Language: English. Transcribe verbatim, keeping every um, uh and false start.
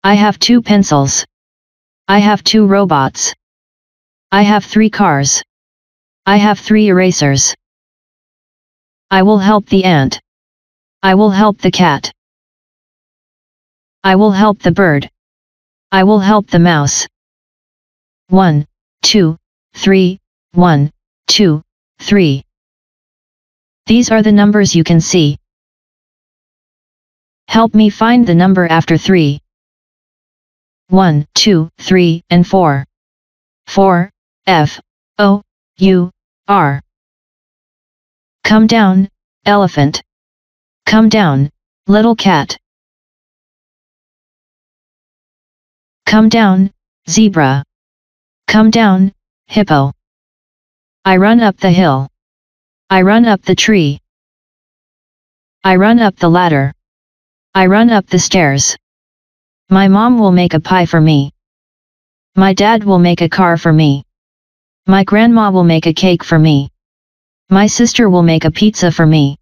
I have two pencils. I have two robots. I have three cars. I have three erasers. I will help the ant. I will help the cat. I will help the bird. I will help the mouse. One, two, three, one, two, three. These are the numbers you can see. Help me find the number after three. One, two, three, and four. Four, F, O, U, R. Come down, elephant. Come down, little cat. Come down, zebra. Come down, hippo. I run up the hill. I run up the tree. I run up the ladder. I run up the stairs. My mom will make a pie for me. My dad will make a car for me. My grandma will make a cake for me. My sister will make a pizza for me.